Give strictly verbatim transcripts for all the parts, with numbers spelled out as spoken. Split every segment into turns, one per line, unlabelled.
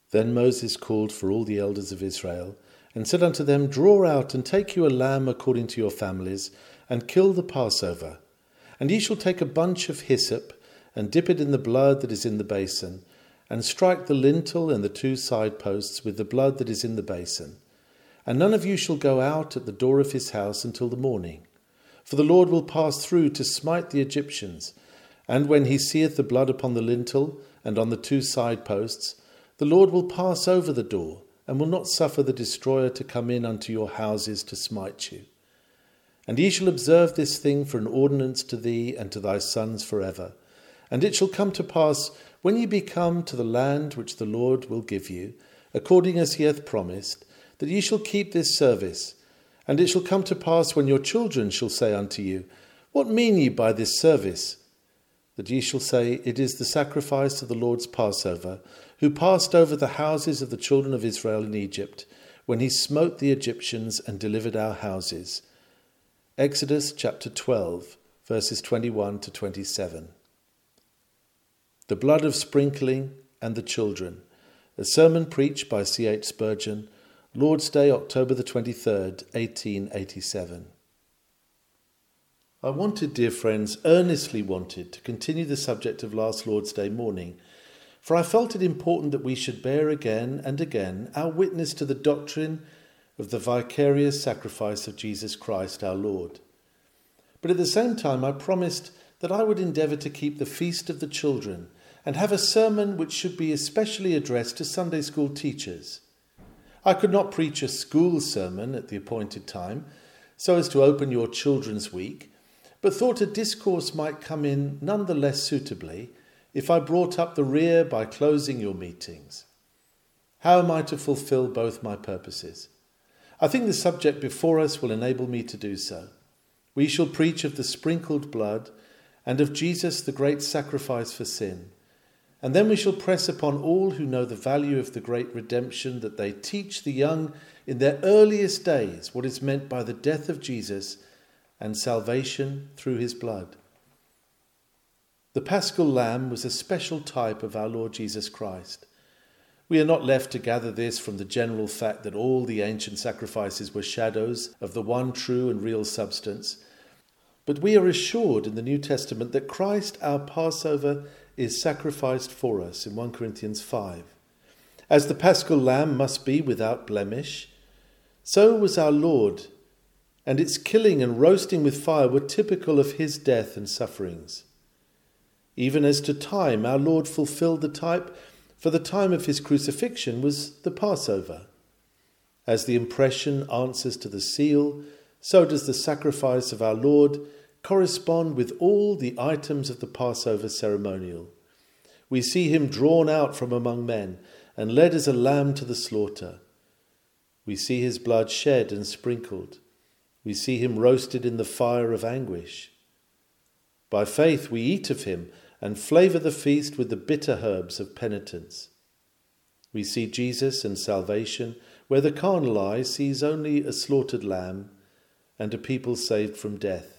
Then Moses called for all the elders of Israel, and said unto them, Draw out, and take you a lamb according to your families, and kill the Passover. And ye shall take a bunch of hyssop, and dip it in the blood that is in the basin, and strike the lintel and the two side posts with the blood that is in the basin. And none of you shall go out at the door of his house until the morning. For the Lord will pass through to smite the Egyptians. And when he seeth the blood upon the lintel and on the two side posts, the Lord will pass over the door, and will not suffer the destroyer to come in unto your houses to smite you. And ye shall observe this thing for an ordinance to thee and to thy sons forever. And it shall come to pass, when ye be come to the land which the Lord will give you, according as he hath promised, that ye shall keep this service. And it shall come to pass, when your children shall say unto you, What mean ye by this service? That ye shall say, It is the sacrifice of the Lord's Passover, who passed over the houses of the children of Israel in Egypt, when he smote the Egyptians and delivered our houses. Exodus chapter twelve, verses twenty-one to twenty-seven. The blood of sprinkling and the children. A sermon preached by C H Spurgeon, Lord's Day, October the twenty-third, eighteen eighty-seven. I wanted, dear friends, earnestly wanted to continue the subject of last Lord's Day morning, for I felt it important that we should bear again and again our witness to the doctrine of the vicarious sacrifice of Jesus Christ our Lord. But at the same time I promised that I would endeavour to keep the Feast of the Children and have a sermon which should be especially addressed to Sunday school teachers. I could not preach a school sermon at the appointed time, so as to open your children's week, but thought a discourse might come in none the less suitably if I brought up the rear by closing your meetings. How am I to fulfil both my purposes? I think the subject before us will enable me to do so. We shall preach of the sprinkled blood and of Jesus, the great sacrifice for sin. And then we shall press upon all who know the value of the great redemption that they teach the young in their earliest days what is meant by the death of Jesus and salvation through his blood. The Paschal Lamb was a special type of our Lord Jesus Christ. We are not left to gather this from the general fact that all the ancient sacrifices were shadows of the one true and real substance, but we are assured in the New Testament that Christ, our Passover, is sacrificed for us in First Corinthians five. As the Paschal Lamb must be without blemish, so was our Lord, and its killing and roasting with fire were typical of his death and sufferings. Even as to time, our Lord fulfilled the type, for the time of his crucifixion was the Passover. As the impression answers to the seal, so does the sacrifice of our Lord correspond with all the items of the Passover ceremonial. We see him drawn out from among men and led as a lamb to the slaughter. We see his blood shed and sprinkled. We see him roasted in the fire of anguish. By faith we eat of him and flavour the feast with the bitter herbs of penitence. We see Jesus and salvation where the carnal eye sees only a slaughtered lamb and a people saved from death.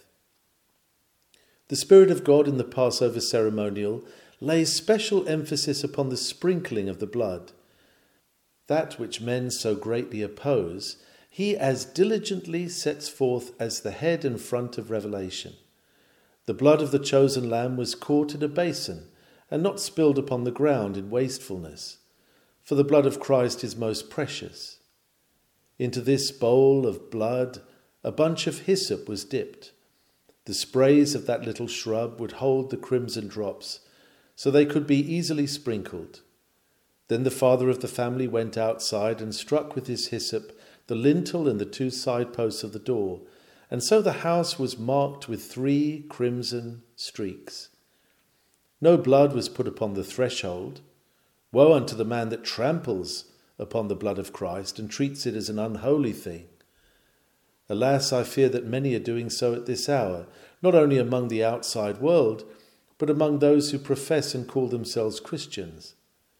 The Spirit of God in the Passover ceremonial lays special emphasis upon the sprinkling of the blood. That which men so greatly oppose, he as diligently sets forth as the head and front of revelation. The blood of the chosen lamb was caught in a basin and not spilled upon the ground in wastefulness, for the blood of Christ is most precious. Into this bowl of blood a bunch of hyssop was dipped. The sprays of that little shrub would hold the crimson drops, so they could be easily sprinkled. Then the father of the family went outside and struck with his hyssop the lintel and the two side posts of the door, and so the house was marked with three crimson streaks. No blood was put upon the threshold. Woe unto the man that tramples upon the blood of Christ and treats it as an unholy thing. Alas, I fear that many are doing so at this hour, not only among the outside world, but among those who profess and call themselves Christians.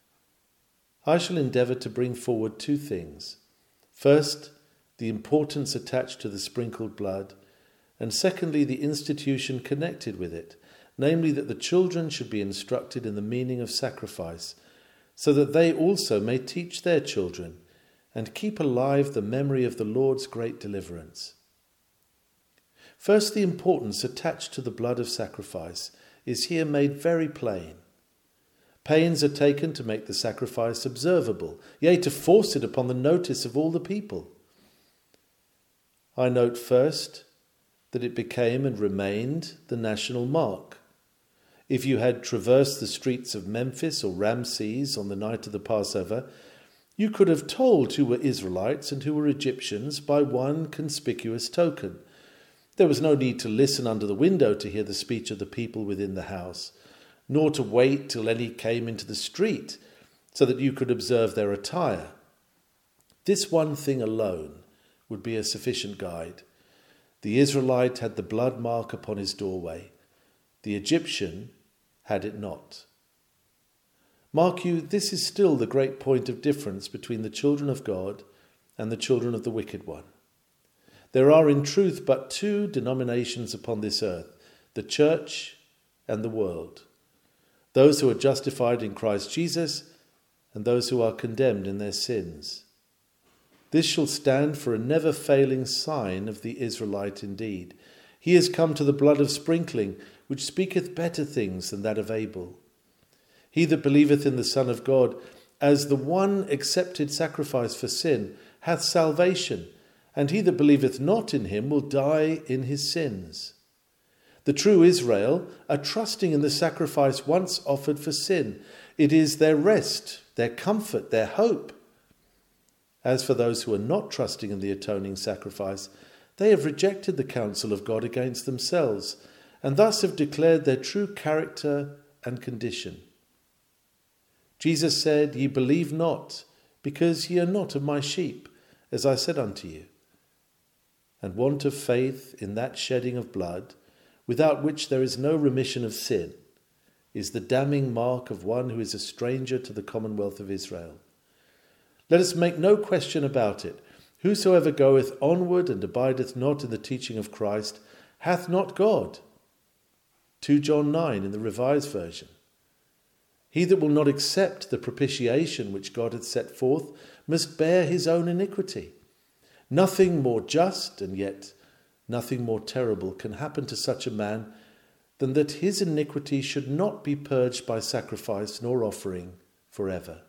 I shall endeavour to bring forward two things. First, the importance attached to the sprinkled blood, and secondly, the institution connected with it, namely that the children should be instructed in the meaning of sacrifice, so that they also may teach their children and keep alive the memory of the Lord's great deliverance. First, the importance attached to the blood of sacrifice is here made very plain. Pains are taken to make the sacrifice observable, yea, to force it upon the notice of all the people. I note first that it became and remained the national mark. If you had traversed the streets of Memphis or Ramses on the night of the Passover, you could have told who were Israelites and who were Egyptians by one conspicuous token. There was no need to listen under the window to hear the speech of the people within the house, nor to wait till any came into the street so that you could observe their attire. This one thing alone would be a sufficient guide. The Israelite had the blood mark upon his doorway. The Egyptian had it not. Mark you, this is still the great point of difference between the children of God and the children of the wicked one. There are in truth but two denominations upon this earth, the church and the world. Those who are justified in Christ Jesus and those who are condemned in their sins. This shall stand for a never-failing sign of the Israelite indeed. He is come to the blood of sprinkling, which speaketh better things than that of Abel. He that believeth in the Son of God as the one accepted sacrifice for sin hath salvation, and he that believeth not in him will die in his sins. The true Israel are trusting in the sacrifice once offered for sin. It is their rest, their comfort, their hope. As for those who are not trusting in the atoning sacrifice, they have rejected the counsel of God against themselves, and thus have declared their true character and condition. Jesus said, Ye believe not, because ye are not of my sheep, as I said unto you. And want of faith in that shedding of blood, without which there is no remission of sin, is the damning mark of one who is a stranger to the commonwealth of Israel. Let us make no question about it. Whosoever goeth onward and abideth not in the teaching of Christ hath not God. Second John nine in the Revised Version. He that will not accept the propitiation which God hath set forth must bear his own iniquity. Nothing more just and yet nothing more terrible can happen to such a man than that his iniquity should not be purged by sacrifice nor offering forever.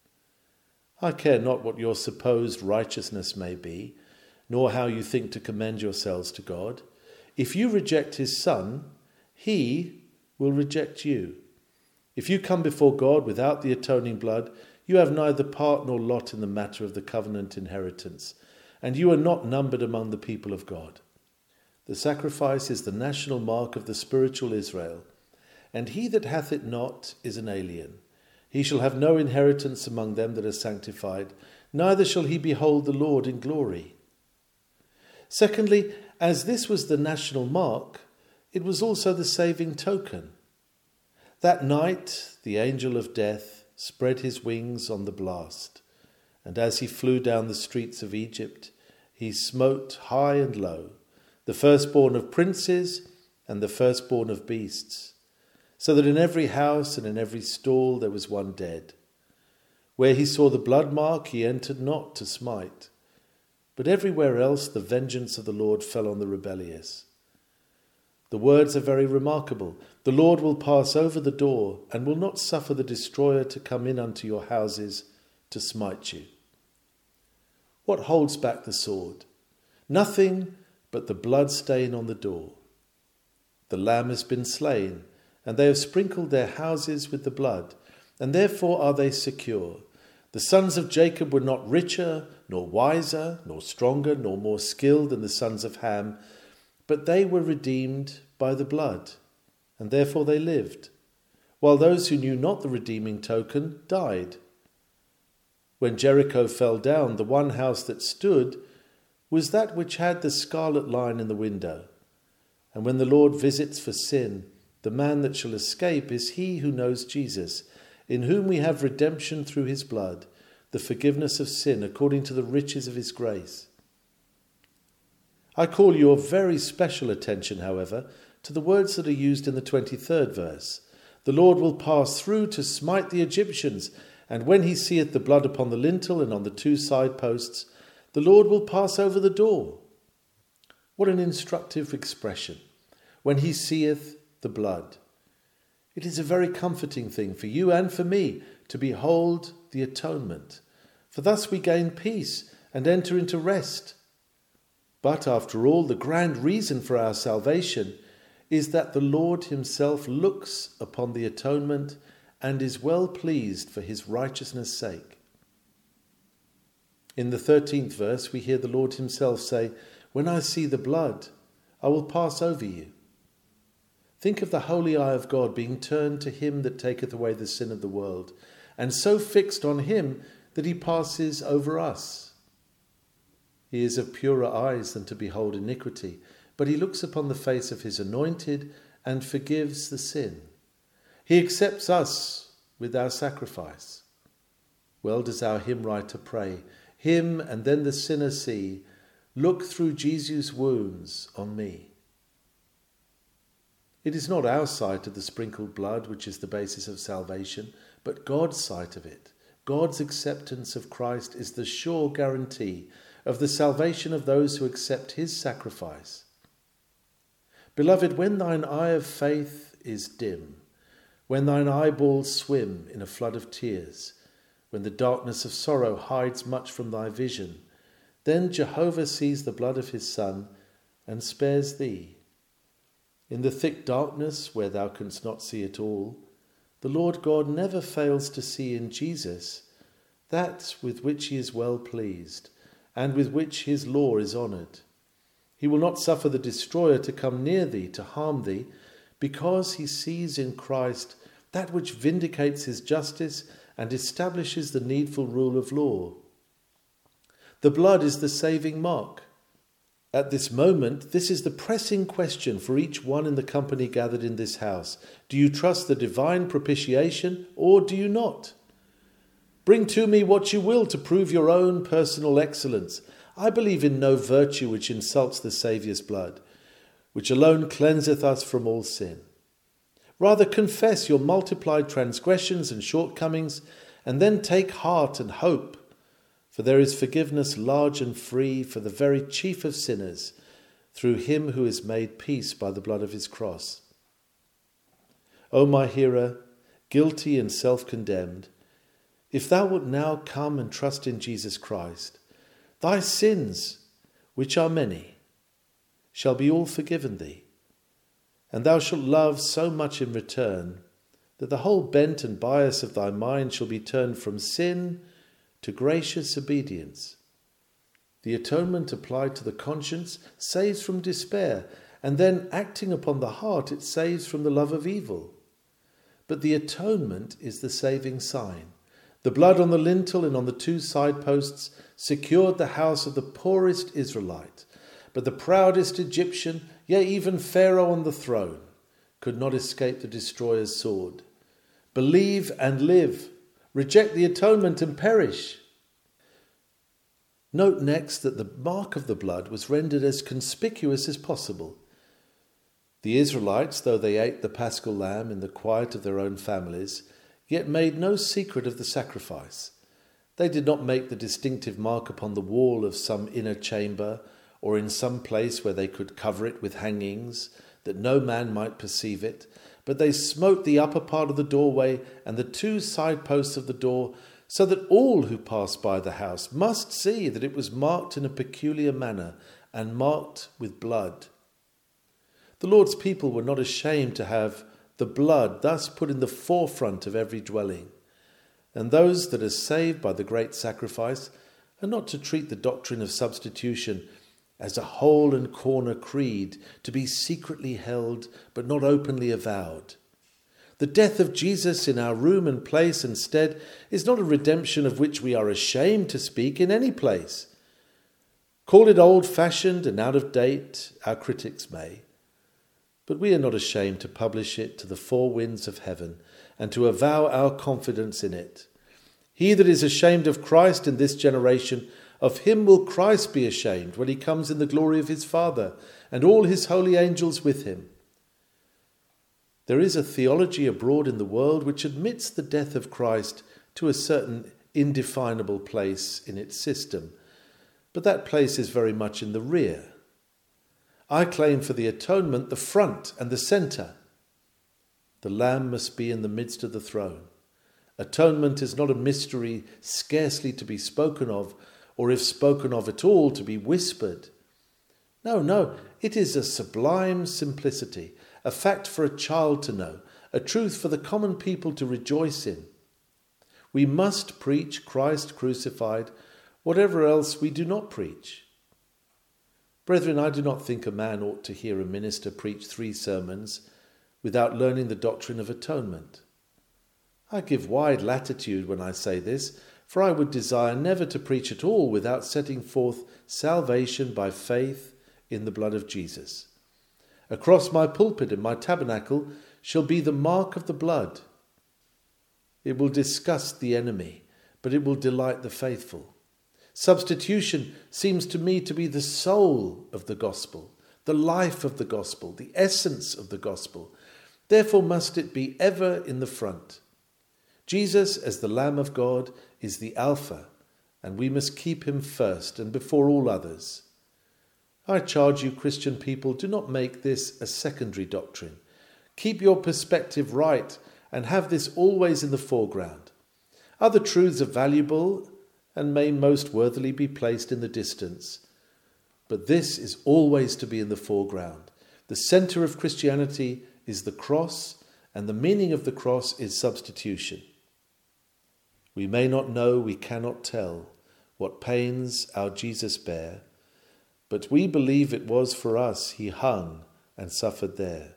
I care not what your supposed righteousness may be, nor how you think to commend yourselves to God. If you reject his Son, he will reject you. If you come before God without the atoning blood, you have neither part nor lot in the matter of the covenant inheritance, and you are not numbered among the people of God. The sacrifice is the national mark of the spiritual Israel, and he that hath it not is an alien. He shall have no inheritance among them that are sanctified, neither shall he behold the Lord in glory. Secondly, as this was the national mark, it was also the saving token. That night the angel of death spread his wings on the blast, and as he flew down the streets of Egypt, he smote high and low, the firstborn of princes and the firstborn of beasts, so that in every house and in every stall there was one dead. Where he saw the blood mark, he entered not to smite, but everywhere else the vengeance of the Lord fell on the rebellious. The words are very remarkable. The Lord will pass over the door and will not suffer the destroyer to come in unto your houses to smite you. What holds back the sword? Nothing but the blood stain on the door. The Lamb has been slain, and they have sprinkled their houses with the blood, and therefore are they secure. The sons of Jacob were not richer, nor wiser, nor stronger, nor more skilled than the sons of Ham, but they were redeemed by the blood, and therefore they lived, while those who knew not the redeeming token died. When Jericho fell down, the one house that stood was that which had the scarlet line in the window. And when the Lord visits for sin, the man that shall escape is he who knows Jesus, in whom we have redemption through his blood, the forgiveness of sin according to the riches of his grace. I call your very special attention, however, to the words that are used in the twenty-third verse. The Lord will pass through to smite the Egyptians, And when he seeth the blood upon the lintel and on the two side posts, the Lord will pass over the door. What an instructive expression. When he seeth the blood. It is a very comforting thing for you and for me to behold the atonement, for thus we gain peace and enter into rest. But after all, the grand reason for our salvation is that the Lord himself looks upon the atonement and is well pleased for his righteousness' sake. In the thirteenth verse, we hear the Lord himself say, "When I see the blood, I will pass over you." Think of the holy eye of God being turned to him that taketh away the sin of the world, and so fixed on him that he passes over us. He is of purer eyes than to behold iniquity, but he looks upon the face of his anointed and forgives the sin. He accepts us with our sacrifice. Well does our hymn writer pray, "Him and then the sinner see, look through Jesus' wounds on me." It is not our sight of the sprinkled blood which is the basis of salvation, but God's sight of it. God's acceptance of Christ is the sure guarantee of the salvation of those who accept his sacrifice. Beloved, when thine eye of faith is dim, when thine eyeballs swim in a flood of tears, when the darkness of sorrow hides much from thy vision, then Jehovah sees the blood of his Son and spares thee. In the thick darkness, where thou canst not see it all, the Lord God never fails to see in Jesus that with which he is well pleased, and with which his law is honoured. He will not suffer the destroyer to come near thee, to harm thee, because he sees in Christ that which vindicates his justice and establishes the needful rule of law. The blood is the saving mark. At this moment, this is the pressing question for each one in the company gathered in this house. Do you trust the divine propitiation, or do you not? Bring to me what you will to prove your own personal excellence. I believe in no virtue which insults the Saviour's blood, which alone cleanseth us from all sin. Rather confess your multiplied transgressions and shortcomings, and then take heart and hope, for there is forgiveness large and free for the very chief of sinners, through him who is made peace by the blood of his cross. O my hearer, guilty and self-condemned, if thou wilt now come and trust in Jesus Christ, thy sins, which are many, shall be all forgiven thee, and thou shalt love so much in return that the whole bent and bias of thy mind shall be turned from sin to gracious obedience. The atonement applied to the conscience saves from despair, and then acting upon the heart it saves from the love of evil. But the atonement is the saving sign. The blood on the lintel and on the two side posts secured the house of the poorest Israelite, but the proudest Egyptian, yea, even Pharaoh on the throne, could not escape the destroyer's sword. Believe and live. Reject the atonement and perish. Note next that the mark of the blood was rendered as conspicuous as possible. The Israelites, though they ate the paschal lamb in the quiet of their own families, yet made no secret of the sacrifice. They did not make the distinctive mark upon the wall of some inner chamber, or in some place where they could cover it with hangings, that no man might perceive it, but they smote the upper part of the doorway and the two side posts of the door, so that all who passed by the house must see that it was marked in a peculiar manner and marked with blood. The Lord's people were not ashamed to have the blood thus put in the forefront of every dwelling, and those that are saved by the great sacrifice are not to treat the doctrine of substitution as a hole and corner creed to be secretly held but not openly avowed. The death of Jesus in our room and place and stead is not a redemption of which we are ashamed to speak in any place. Call it old-fashioned and out of date, our critics may, but we are not ashamed to publish it to the four winds of heaven and to avow our confidence in it. He that is ashamed of Christ in this generation, of him will Christ be ashamed when he comes in the glory of his Father and all his holy angels with him. There is a theology abroad in the world which admits the death of Christ to a certain indefinable place in its system, but that place is very much in the rear. I claim for the atonement the front and the centre. The Lamb must be in the midst of the throne. Atonement is not a mystery scarcely to be spoken of, or if spoken of at all, to be whispered. No, no, it is a sublime simplicity, a fact for a child to know, a truth for the common people to rejoice in. We must preach Christ crucified, whatever else we do not preach. Brethren, I do not think a man ought to hear a minister preach three sermons without learning the doctrine of atonement. I give wide latitude when I say this, for I would desire never to preach at all without setting forth salvation by faith in the blood of Jesus. Across my pulpit and my tabernacle shall be the mark of the blood. It will disgust the enemy, but it will delight the faithful. Substitution seems to me to be the soul of the gospel, the life of the gospel, the essence of the gospel. Therefore must it be ever in the front. Jesus, as the Lamb of God, is the Alpha, and we must keep him first and before all others. I charge you, Christian people, do not make this a secondary doctrine. Keep your perspective right and have this always in the foreground. Other truths are valuable and may most worthily be placed in the distance, but this is always to be in the foreground. The centre of Christianity is the cross, and the meaning of the cross is substitution. We may not know, we cannot tell, what pains our Jesus bare, but we believe it was for us he hung and suffered there.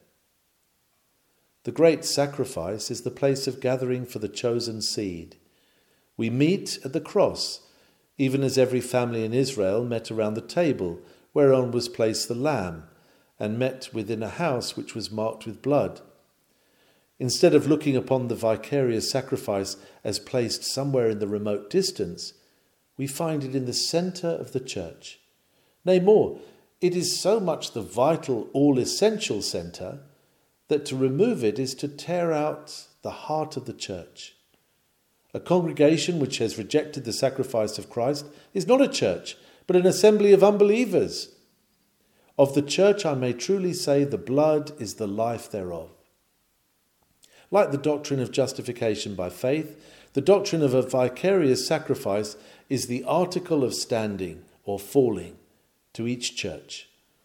The great sacrifice is the place of gathering for the chosen seed. We meet at the cross, even as every family in Israel met around the table whereon was placed the lamb, and met within a house which was marked with blood. Instead of looking upon the vicarious sacrifice as placed somewhere in the remote distance, we find it in the centre of the church. Nay, more, it is so much the vital, all-essential centre that to remove it is to tear out the heart of the church. A congregation which has rejected the sacrifice of Christ is not a church, but an assembly of unbelievers. Of the church I may truly say the blood is the life thereof. Like the doctrine of justification by faith, the doctrine of a vicarious sacrifice is the article of standing or falling to each church.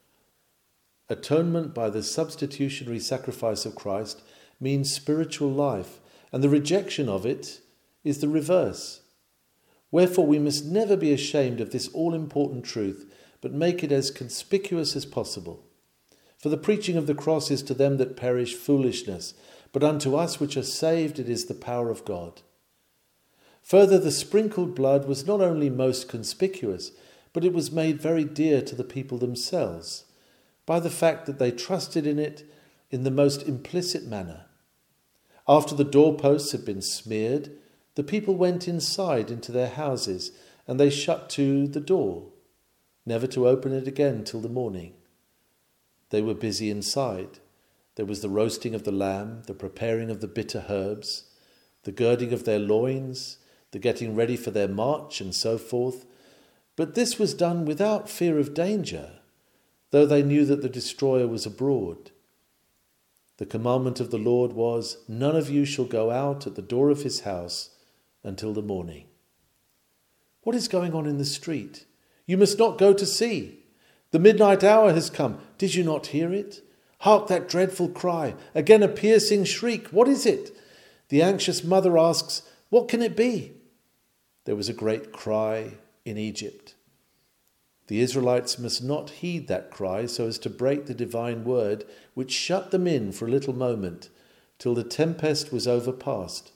Atonement by the substitutionary sacrifice of Christ means spiritual life, and the rejection of it is the reverse. Wherefore we must never be ashamed of this all-important truth, but make it as conspicuous as possible. For the preaching of the cross is to them that perish foolishness, but unto us which are saved it is the power of God. Further, the sprinkled blood was not only most conspicuous, but it was made very dear to the people themselves, by the fact that they trusted in it in the most implicit manner. After the doorposts had been smeared, the people went inside into their houses, and they shut to the door, never to open it again till the morning. They were busy inside. There was the roasting of the lamb, the preparing of the bitter herbs, the girding of their loins, the getting ready for their march, and so forth. But this was done without fear of danger, though they knew that the destroyer was abroad. The commandment of the Lord was, "None of you shall go out at the door of his house until the morning." What is going on in the street? You must not go to see. The midnight hour has come. Did you not hear it? Hark, that dreadful cry. Again a piercing shriek. What is it? The anxious mother asks, what can it be? There was a great cry in Egypt. The Israelites must not heed that cry so as to break the divine word, which shut them in for a little moment till the tempest was overpast.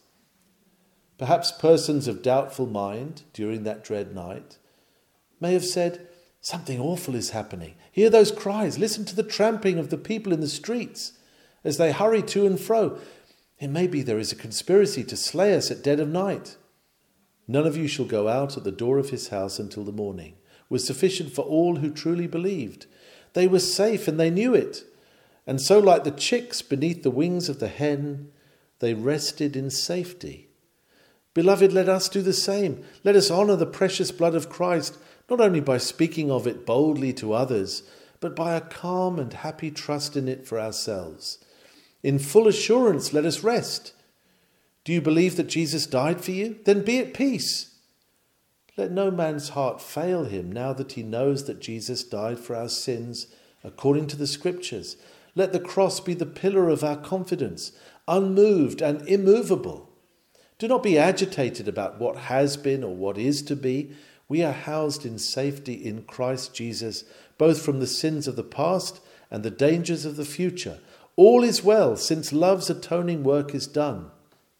Perhaps persons of doubtful mind during that dread night may have said, something awful is happening. Hear those cries. Listen to the tramping of the people in the streets as they hurry to and fro. It may be there is a conspiracy to slay us at dead of night. None of you shall go out at the door of his house until the morning was sufficient for all who truly believed. They were safe and they knew it. And so like the chicks beneath the wings of the hen, they rested in safety. Beloved, let us do the same. Let us honour the precious blood of Christ, not only by speaking of it boldly to others, but by a calm and happy trust in it for ourselves. In full assurance, let us rest. Do you believe that Jesus died for you? Then be at peace. Let no man's heart fail him now that he knows that Jesus died for our sins according to the Scriptures. Let the cross be the pillar of our confidence, unmoved and immovable. Do not be agitated about what has been or what is to be. We are housed in safety in Christ Jesus, both from the sins of the past and the dangers of the future. All is well, since love's atoning work is done.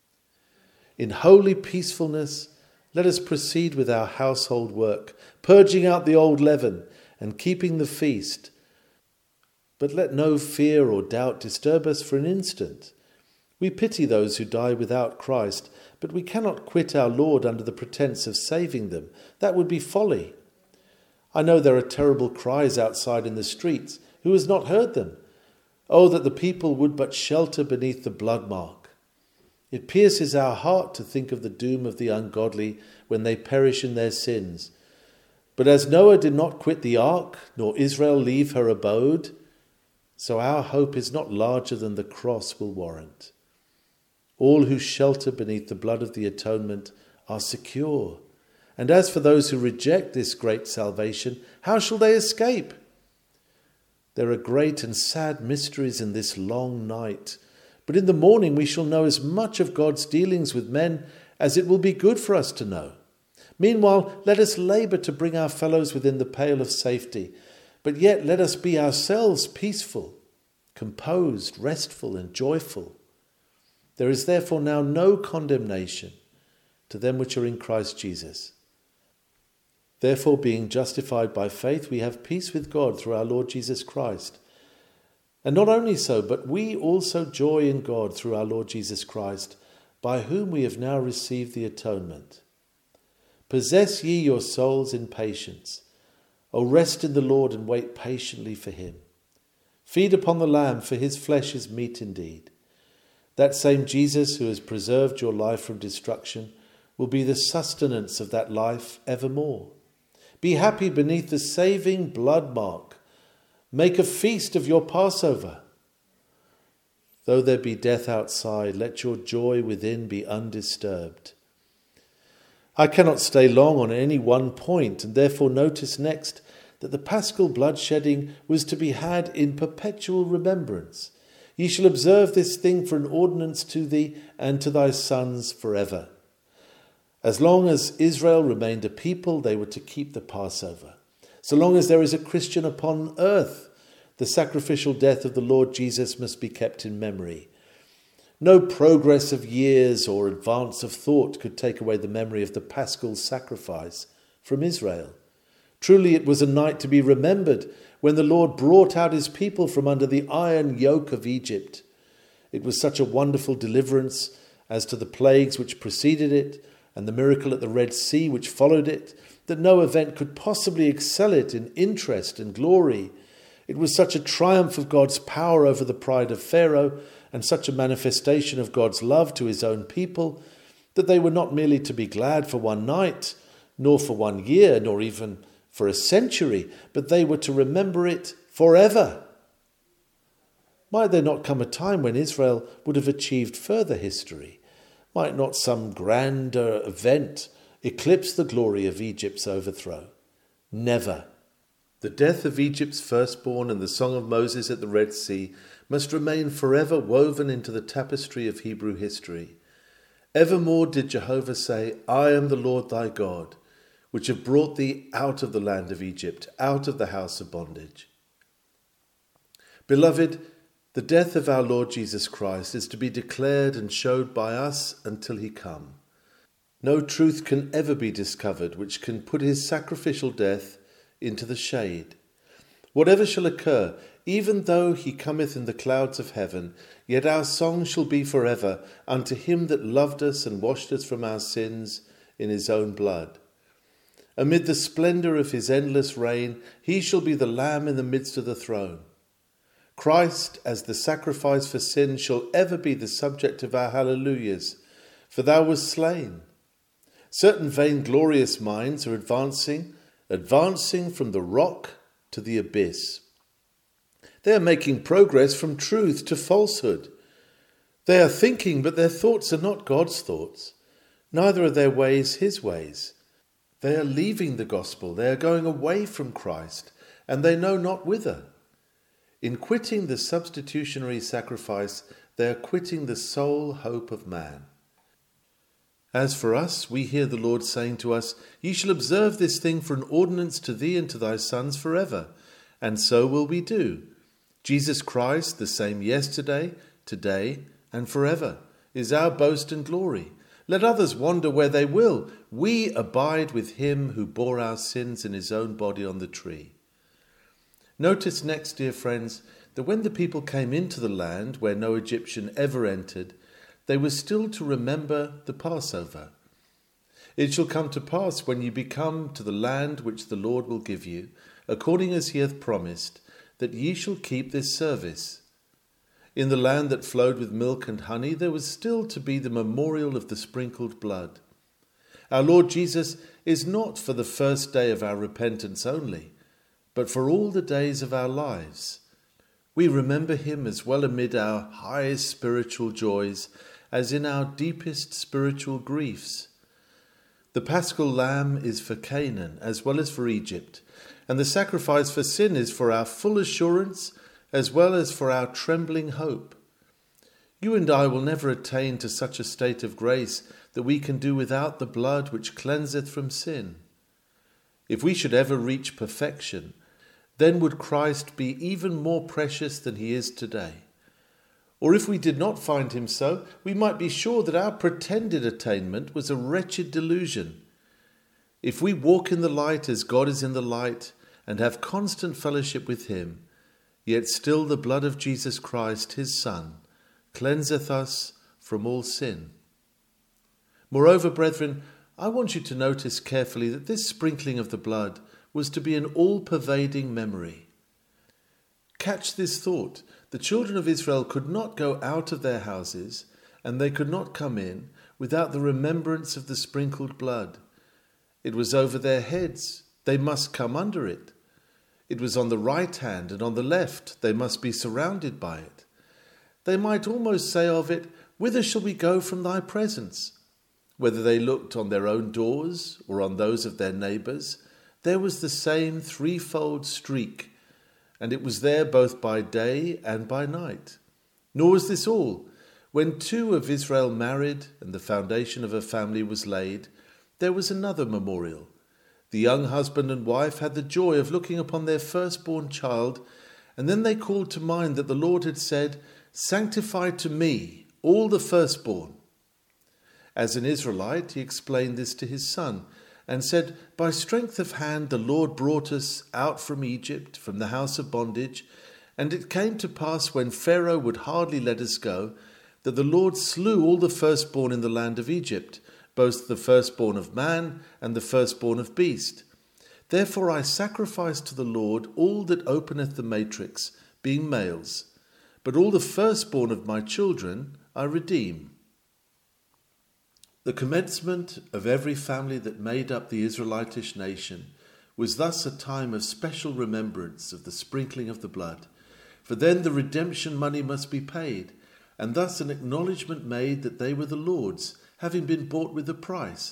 In holy peacefulness, let us proceed with our household work, purging out the old leaven and keeping the feast. But let no fear or doubt disturb us for an instant. We pity those who die without Christ, but we cannot quit our Lord under the pretense of saving them. That would be folly. I know there are terrible cries outside in the streets. Who has not heard them? Oh, that the people would but shelter beneath the blood mark. It pierces our heart to think of the doom of the ungodly when they perish in their sins. But as Noah did not quit the ark, nor Israel leave her abode, so our hope is not larger than the cross will warrant. All who shelter beneath the blood of the atonement are secure. And as for those who reject this great salvation, how shall they escape? There are great and sad mysteries in this long night, but in the morning we shall know as much of God's dealings with men as it will be good for us to know. Meanwhile, let us labour to bring our fellows within the pale of safety, but yet let us be ourselves peaceful, composed, restful, and joyful. There is therefore now no condemnation to them which are in Christ Jesus. Therefore, being justified by faith, we have peace with God through our Lord Jesus Christ. And not only so, but we also joy in God through our Lord Jesus Christ, by whom we have now received the atonement. Possess ye your souls in patience. O rest in the Lord and wait patiently for him. Feed upon the Lamb, for his flesh is meat indeed. That same Jesus who has preserved your life from destruction will be the sustenance of that life evermore. Be happy beneath the saving blood mark. Make a feast of your Passover. Though there be death outside, let your joy within be undisturbed. I cannot stay long on any one point, and therefore notice next that the paschal bloodshedding was to be had in perpetual remembrance. Ye shall observe this thing for an ordinance to thee and to thy sons forever. As long as Israel remained a people, they were to keep the Passover. So long as there is a Christian upon earth, the sacrificial death of the Lord Jesus must be kept in memory. No progress of years or advance of thought could take away the memory of the paschal sacrifice from Israel. Truly it was a night to be remembered when the Lord brought out his people from under the iron yoke of Egypt. It was such a wonderful deliverance as to the plagues which preceded it, and the miracle at the Red Sea which followed it, that no event could possibly excel it in interest and glory. It was such a triumph of God's power over the pride of Pharaoh, and such a manifestation of God's love to his own people, that they were not merely to be glad for one night, nor for one year, nor even for a century, but they were to remember it forever. Might there not come a time when Israel would have achieved further history? Might not some grander event eclipse the glory of Egypt's overthrow? Never. The death of Egypt's firstborn and the song of Moses at the Red Sea must remain forever woven into the tapestry of Hebrew history. Evermore did Jehovah say, I am the Lord thy God, which have brought thee out of the land of Egypt, out of the house of bondage. Beloved, the death of our Lord Jesus Christ is to be declared and showed by us until he come. No truth can ever be discovered which can put his sacrificial death into the shade. Whatever shall occur, even though he cometh in the clouds of heaven, yet our song shall be forever unto him that loved us and washed us from our sins in his own blood. Amid the splendour of his endless reign, he shall be the Lamb in the midst of the throne. Christ, as the sacrifice for sin, shall ever be the subject of our hallelujahs. For thou wast slain, Certain vainglorious minds are advancing, advancing from the rock to the abyss. They are making progress from truth to falsehood. They are thinking, but their thoughts are not God's thoughts. Neither are their ways his ways. They are leaving the gospel. They are going away from Christ, and they know not whither. In quitting the substitutionary sacrifice, they are quitting the sole hope of man. As for us, we hear the Lord saying to us, Ye shall observe this thing for an ordinance to thee and to thy sons forever. And so will we do. Jesus Christ, the same yesterday, today, and forever, is our boast and glory. Let others wander where they will. We abide with him who bore our sins in his own body on the tree. Notice next, dear friends, that when the people came into the land where no Egyptian ever entered, they were still to remember the Passover. It shall come to pass when ye be come to the land which the Lord will give you, according as he hath promised, that ye shall keep this service. In the land that flowed with milk and honey, there was still to be the memorial of the sprinkled blood. Our Lord Jesus is not for the first day of our repentance only, but for all the days of our lives. We remember him as well amid our highest spiritual joys as in our deepest spiritual griefs. The paschal lamb is for Canaan as well as for Egypt, and the sacrifice for sin is for our full assurance as well as for our trembling hope. You and I will never attain to such a state of grace that we can do without the blood which cleanseth from sin. If we should ever reach perfection, then would Christ be even more precious than he is today. Or if we did not find him so, we might be sure that our pretended attainment was a wretched delusion. If we walk in the light as God is in the light, and have constant fellowship with him, yet still the blood of Jesus Christ, his Son, cleanseth us from all sin. Moreover, brethren, I want you to notice carefully that this sprinkling of the blood was to be an all-pervading memory. Catch this thought. The children of Israel could not go out of their houses, and they could not come in without the remembrance of the sprinkled blood. It was over their heads. They must come under it. It was on the right hand and on the left. They must be surrounded by it. They might almost say of it, Whither shall we go from thy presence? Whether they looked on their own doors or on those of their neighbours, there was the same threefold streak, and it was there both by day and by night. Nor was this all. When two of Israel married and the foundation of a family was laid, there was another memorial. The young husband and wife had the joy of looking upon their firstborn child, and then they called to mind that the Lord had said, Sanctify to me all the firstborn. As an Israelite, he explained this to his son, and said, By strength of hand the Lord brought us out from Egypt, from the house of bondage, and it came to pass when Pharaoh would hardly let us go, that the Lord slew all the firstborn in the land of Egypt, both the firstborn of man and the firstborn of beast. Therefore I sacrifice to the Lord all that openeth the matrix, being males, but all the firstborn of my children I redeem. The commencement of every family that made up the Israelitish nation was thus a time of special remembrance of the sprinkling of the blood, for then the redemption money must be paid, and thus an acknowledgement made that they were the Lord's, having been bought with a price.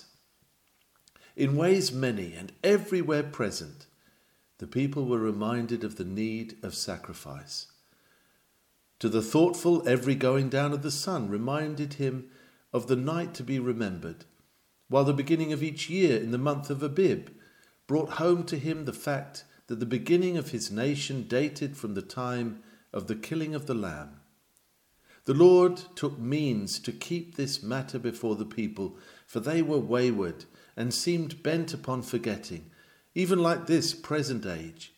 In ways many and everywhere present, the people were reminded of the need of sacrifice. To the thoughtful, every going down of the sun reminded him of the night to be remembered, while the beginning of each year in the month of Abib brought home to him the fact that the beginning of his nation dated from the time of the killing of the lamb. The Lord took means to keep this matter before the people, for they were wayward and seemed bent upon forgetting, even like this present age.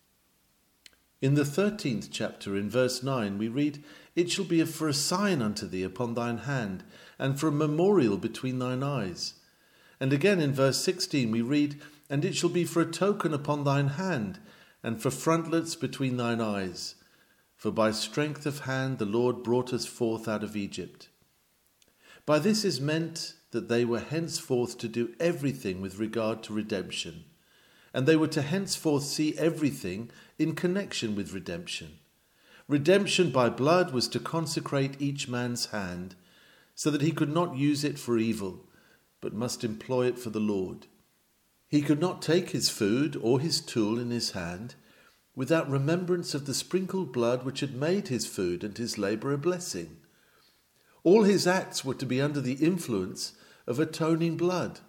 In the thirteenth chapter, in verse nine, we read, It shall be for a sign unto thee upon thine hand, and for a memorial between thine eyes. And again in verse sixteen we read, And it shall be for a token upon thine hand, and for frontlets between thine eyes. For by strength of hand the Lord brought us forth out of Egypt. By this is meant that they were henceforth to do everything with regard to redemption, and they were to henceforth see everything in connection with redemption. Redemption by blood was to consecrate each man's hand, so that he could not use it for evil, but must employ it for the Lord. He could not take his food or his tool in his hand without remembrance of the sprinkled blood which had made his food and his labour a blessing. All his acts were to be under the influence of atoning blood.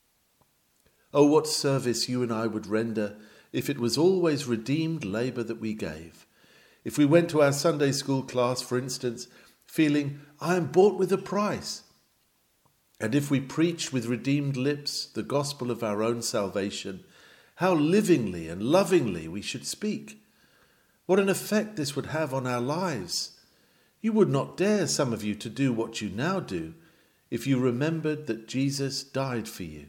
Oh, what service you and I would render if it was always redeemed labour that we gave. If we went to our Sunday school class, for instance, feeling, I am bought with a price, and if we preached with redeemed lips the gospel of our own salvation, how livingly and lovingly we should speak. What an effect this would have on our lives. You would not dare, some of you, to do what you now do if you remembered that Jesus died for you.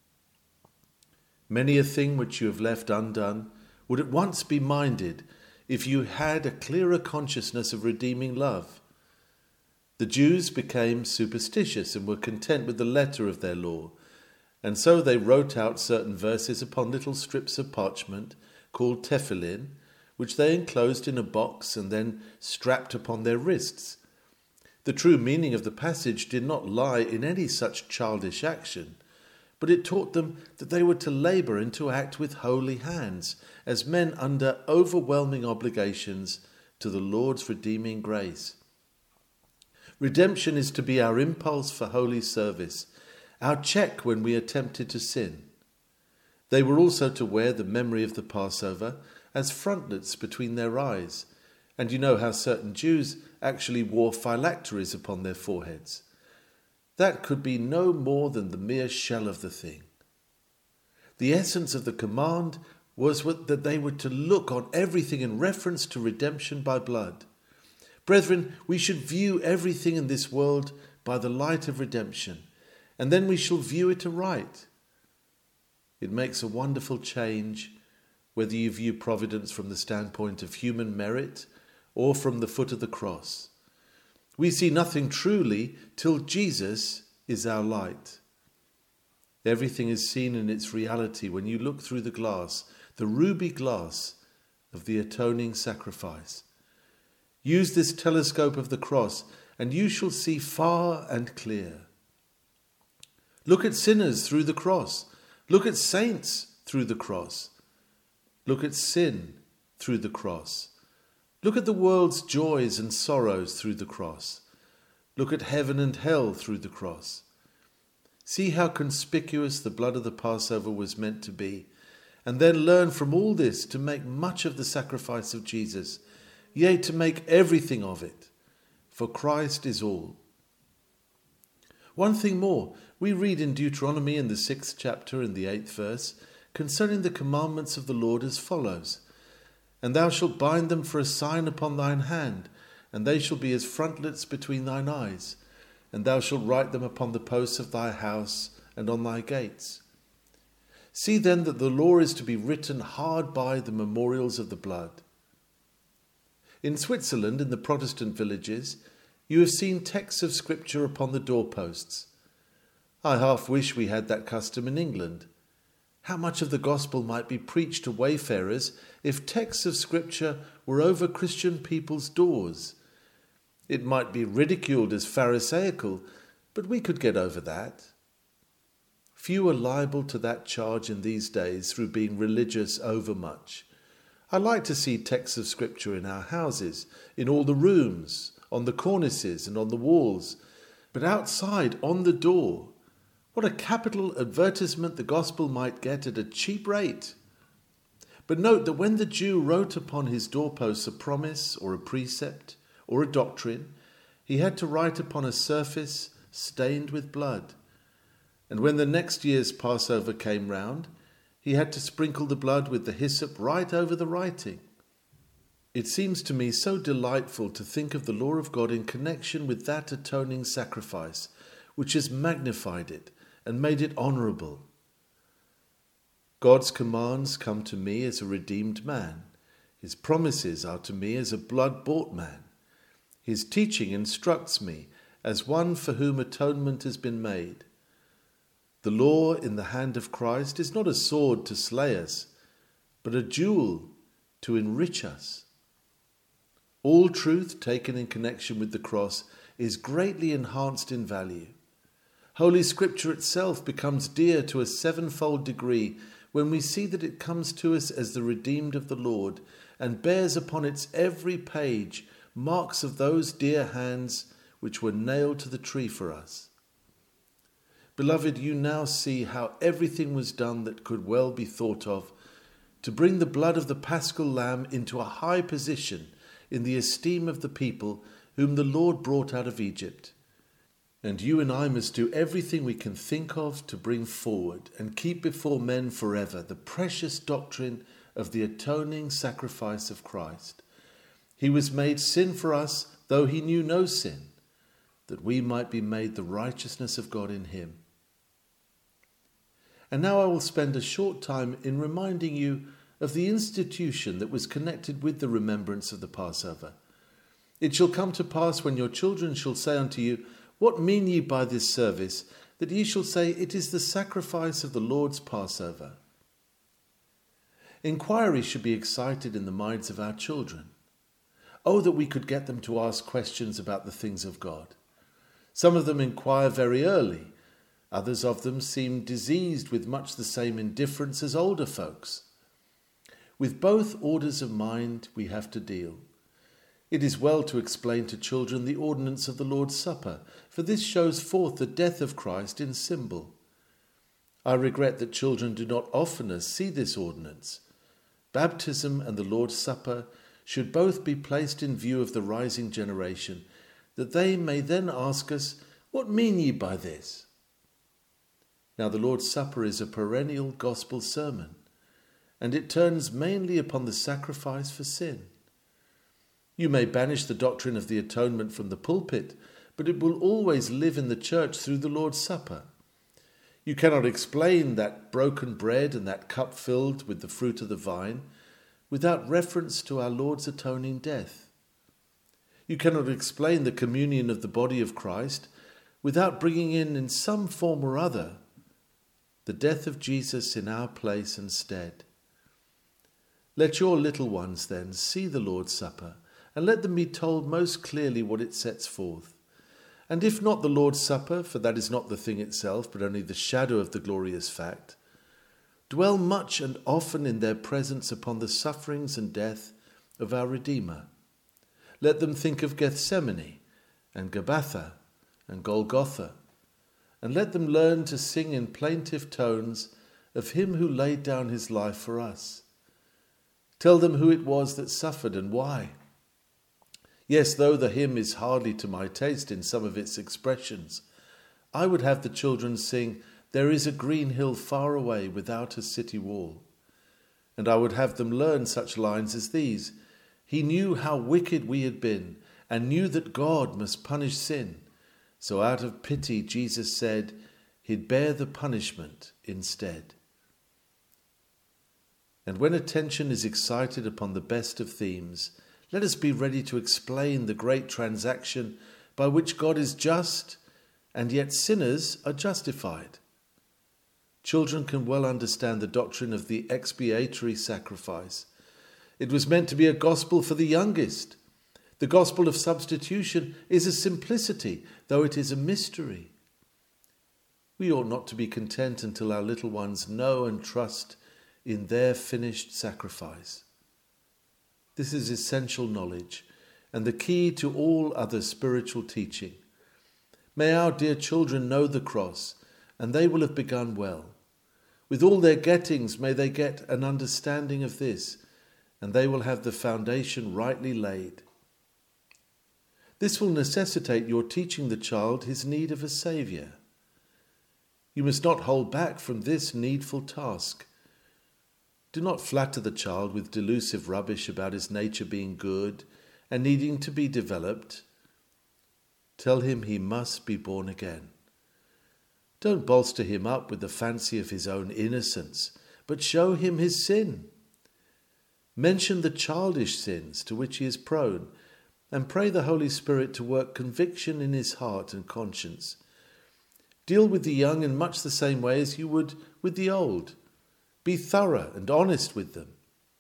Many a thing which you have left undone would at once be minded if you had a clearer consciousness of redeeming love. The Jews became superstitious and were content with the letter of their law, and so they wrote out certain verses upon little strips of parchment called tefillin, which they enclosed in a box and then strapped upon their wrists. The true meaning of the passage did not lie in any such childish action, but it taught them that they were to labour and to act with holy hands, as men under overwhelming obligations to the Lord's redeeming grace. Redemption is to be our impulse for holy service, our check when we are tempted to sin. They were also to wear the memory of the Passover as frontlets between their eyes, and you know how certain Jews actually wore phylacteries upon their foreheads. That could be no more than the mere shell of the thing. The essence of the command was that they were to look on everything in reference to redemption by blood. Brethren, we should view everything in this world by the light of redemption, and then we shall view it aright. It makes a wonderful change whether you view providence from the standpoint of human merit or from the foot of the cross. We see nothing truly till Jesus is our light. Everything is seen in its reality when you look through the glass, the ruby glass of the atoning sacrifice. Use this telescope of the cross, and you shall see far and clear. Look at sinners through the cross. Look at saints through the cross. Look at sin through the cross. Look at the world's joys and sorrows through the cross. Look at heaven and hell through the cross. See how conspicuous the blood of the Passover was meant to be, and then learn from all this to make much of the sacrifice of Jesus, yea, to make everything of it, for Christ is all. One thing more, we read in Deuteronomy in the sixth chapter and the eighth verse concerning the commandments of the Lord as follows: And thou shalt bind them for a sign upon thine hand, and they shall be as frontlets between thine eyes, and thou shalt write them upon the posts of thy house and on thy gates. See then that the law is to be written hard by the memorials of the blood. In Switzerland, in the Protestant villages, you have seen texts of Scripture upon the doorposts. I half wish we had that custom in England. How much of the gospel might be preached to wayfarers if texts of Scripture were over Christian people's doors? It might be ridiculed as pharisaical, but we could get over that. Few are liable to that charge in these days through being religious overmuch. I like to see texts of Scripture in our houses, in all the rooms, on the cornices and on the walls, but outside, on the door. What a capital advertisement the gospel might get at a cheap rate. But note that when the Jew wrote upon his doorposts a promise or a precept or a doctrine, he had to write upon a surface stained with blood. And when the next year's Passover came round, he had to sprinkle the blood with the hyssop right over the writing. It seems to me so delightful to think of the law of God in connection with that atoning sacrifice, which has magnified it and made it honourable. God's commands come to me as a redeemed man. His promises are to me as a blood-bought man. His teaching instructs me as one for whom atonement has been made. The law in the hand of Christ is not a sword to slay us, but a jewel to enrich us. All truth taken in connection with the cross is greatly enhanced in value. Holy Scripture itself becomes dear to a sevenfold degree when we see that it comes to us as the redeemed of the Lord and bears upon its every page marks of those dear hands which were nailed to the tree for us. Beloved, you now see how everything was done that could well be thought of to bring the blood of the Paschal Lamb into a high position in the esteem of the people whom the Lord brought out of Egypt. And you and I must do everything we can think of to bring forward and keep before men forever the precious doctrine of the atoning sacrifice of Christ. He was made sin for us, though he knew no sin, that we might be made the righteousness of God in him. And now I will spend a short time in reminding you of the institution that was connected with the remembrance of the Passover. It shall come to pass when your children shall say unto you, What mean ye by this service? That ye shall say, It is the sacrifice of the Lord's Passover. Inquiry should be excited in the minds of our children. Oh, that we could get them to ask questions about the things of God. Some of them inquire very early. Others of them seem diseased with much the same indifference as older folks. With both orders of mind we have to deal. It is well to explain to children the ordinance of the Lord's Supper, for this shows forth the death of Christ in symbol. I regret that children do not oftener see this ordinance. Baptism and the Lord's Supper should both be placed in view of the rising generation, that they may then ask us, What mean ye by this? Now the Lord's Supper is a perennial gospel sermon, and it turns mainly upon the sacrifice for sin. You may banish the doctrine of the atonement from the pulpit, but it will always live in the church through the Lord's Supper. You cannot explain that broken bread and that cup filled with the fruit of the vine without reference to our Lord's atoning death. You cannot explain the communion of the body of Christ without bringing in, in some form or other, the death of Jesus in our place and stead. Let your little ones then see the Lord's Supper, and let them be told most clearly what it sets forth. And if not the Lord's Supper, for that is not the thing itself, but only the shadow of the glorious fact, dwell much and often in their presence upon the sufferings and death of our Redeemer. Let them think of Gethsemane and Gabbatha and Golgotha, and let them learn to sing in plaintive tones of him who laid down his life for us. Tell them who it was that suffered and why. Yes, though the hymn is hardly to my taste in some of its expressions, I would have the children sing, There is a green hill far away without a city wall. And I would have them learn such lines as these. He knew how wicked we had been, and knew that God must punish sin. So out of pity, Jesus said, He'd bear the punishment instead. And when attention is excited upon the best of themes, let us be ready to explain the great transaction by which God is just, and yet sinners are justified. Children can well understand the doctrine of the expiatory sacrifice. It was meant to be a gospel for the youngest. The gospel of substitution is a simplicity, though it is a mystery. We ought not to be content until our little ones know and trust in their finished sacrifice. This is essential knowledge and the key to all other spiritual teaching. May our dear children know the cross, and they will have begun well. With all their gettings, may they get an understanding of this, and they will have the foundation rightly laid. This will necessitate your teaching the child his need of a Saviour. You must not hold back from this needful task. Do not flatter the child with delusive rubbish about his nature being good and needing to be developed. Tell him he must be born again. Don't bolster him up with the fancy of his own innocence, but show him his sin. Mention the childish sins to which he is prone, and pray the Holy Spirit to work conviction in his heart and conscience. Deal with the young in much the same way as you would with the old. Be thorough and honest with them.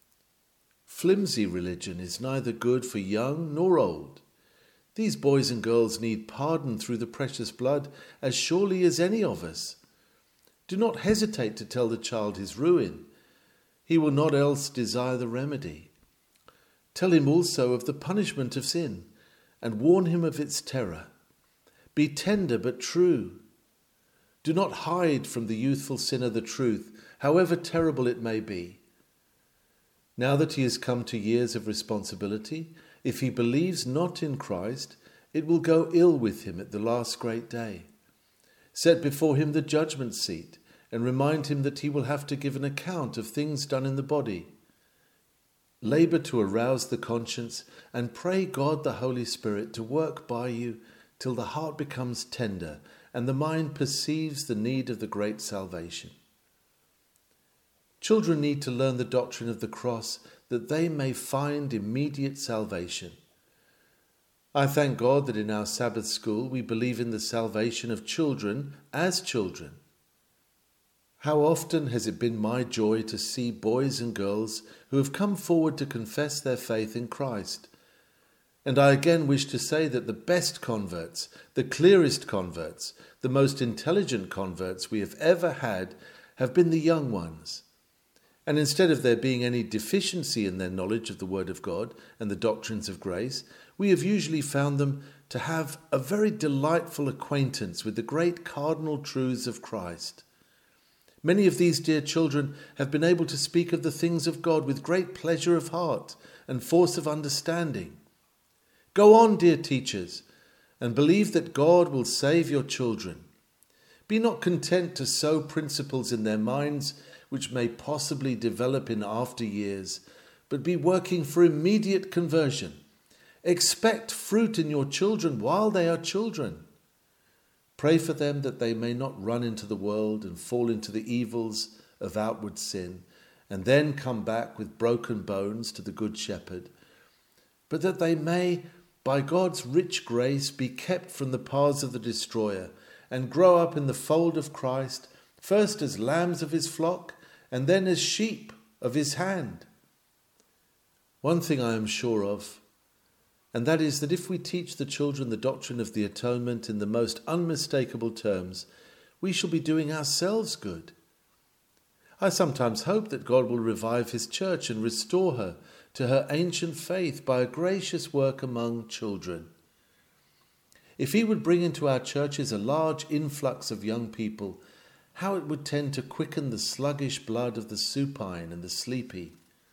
Flimsy religion is neither good for young nor old. These boys and girls need pardon through the precious blood as surely as any of us. Do not hesitate to tell the child his ruin. He will not else desire the remedy. Tell him also of the punishment of sin, and warn him of its terror. Be tender but true. Do not hide from the youthful sinner the truth, however terrible it may be. Now that he has come to years of responsibility, if he believes not in Christ, it will go ill with him at the last great day. Set before him the judgment seat, and remind him that he will have to give an account of things done in the body. Labour to arouse the conscience, and pray God the Holy Spirit to work by you till the heart becomes tender and the mind perceives the need of the great salvation. Children need to learn the doctrine of the cross that they may find immediate salvation. I thank God that in our Sabbath school we believe in the salvation of children as children. How often has it been my joy to see boys and girls who have come forward to confess their faith in Christ. And I again wish to say that the best converts, the clearest converts, the most intelligent converts we have ever had have been the young ones. And instead of there being any deficiency in their knowledge of the Word of God and the doctrines of grace, we have usually found them to have a very delightful acquaintance with the great cardinal truths of Christ. Many of these dear children have been able to speak of the things of God with great pleasure of heart and force of understanding. Go on, dear teachers, and believe that God will save your children. Be not content to sow principles in their minds which may possibly develop in after years, but be working for immediate conversion. Expect fruit in your children while they are children. Pray for them that they may not run into the world and fall into the evils of outward sin, and then come back with broken bones to the Good Shepherd, but that they may, by God's rich grace, be kept from the paths of the destroyer and grow up in the fold of Christ, first as lambs of his flock and then as sheep of his hand. One thing I am sure of, and that is that if we teach the children the doctrine of the atonement in the most unmistakable terms, we shall be doing ourselves good. I sometimes hope that God will revive his church and restore her to her ancient faith by a gracious work among children. If he would bring into our churches a large influx of young people, how it would tend to quicken the sluggish blood of the supine and the sleepy.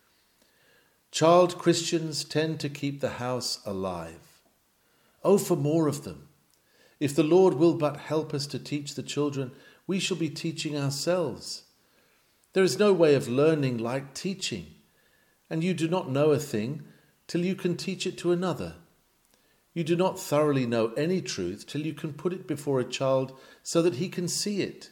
Child Christians tend to keep the house alive. Oh, for more of them. If the Lord will but help us to teach the children, we shall be teaching ourselves. There is no way of learning like teaching, and you do not know a thing till you can teach it to another. You do not thoroughly know any truth till you can put it before a child so that he can see it.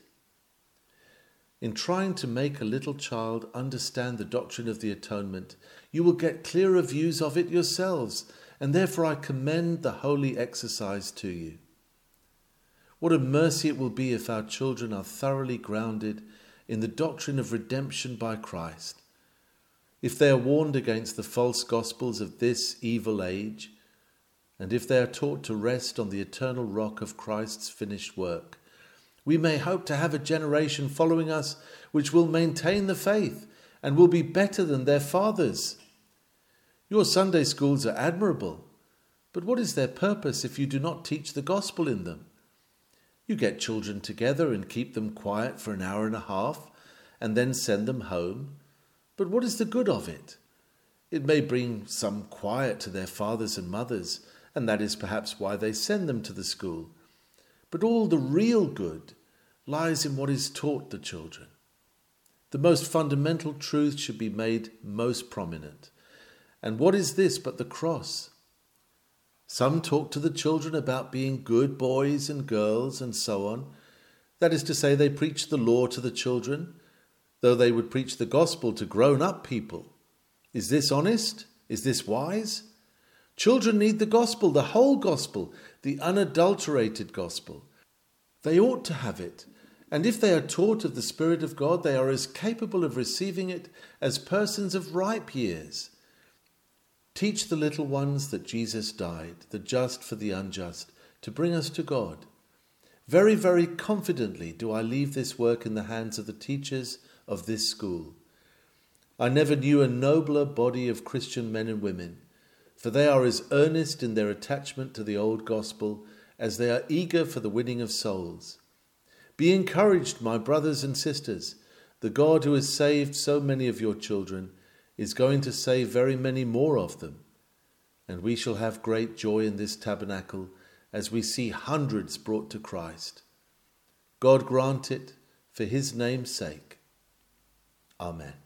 In trying to make a little child understand the doctrine of the atonement, you will get clearer views of it yourselves, and therefore I commend the holy exercise to you. What a mercy it will be if our children are thoroughly grounded in the doctrine of redemption by Christ, if they are warned against the false gospels of this evil age, and if they are taught to rest on the eternal rock of Christ's finished work. We may hope to have a generation following us which will maintain the faith and will be better than their fathers. Your Sunday schools are admirable, but what is their purpose if you do not teach the gospel in them? You get children together and keep them quiet for an hour and a half and then send them home. But what is the good of it? It may bring some quiet to their fathers and mothers, and that is perhaps why they send them to the school. But all the real good lies in what is taught the children. The most fundamental truth should be made most prominent. And what is this but the cross? Some talk to the children about being good boys and girls and so on. That is to say, they preach the law to the children, though they would preach the gospel to grown-up people. Is this honest? Is this wise? Children need the gospel, the whole gospel, the unadulterated gospel. They ought to have it, and if they are taught of the Spirit of God, they are as capable of receiving it as persons of ripe years. Teach the little ones that Jesus died, the just for the unjust, to bring us to God. Very, very confidently do I leave this work in the hands of the teachers of this school. I never knew a nobler body of Christian men and women, for they are as earnest in their attachment to the old gospel as they are eager for the winning of souls. Be encouraged, my brothers and sisters. The God who has saved so many of your children is going to save very many more of them, and we shall have great joy in this tabernacle as we see hundreds brought to Christ. God grant it for his name's sake. Amen.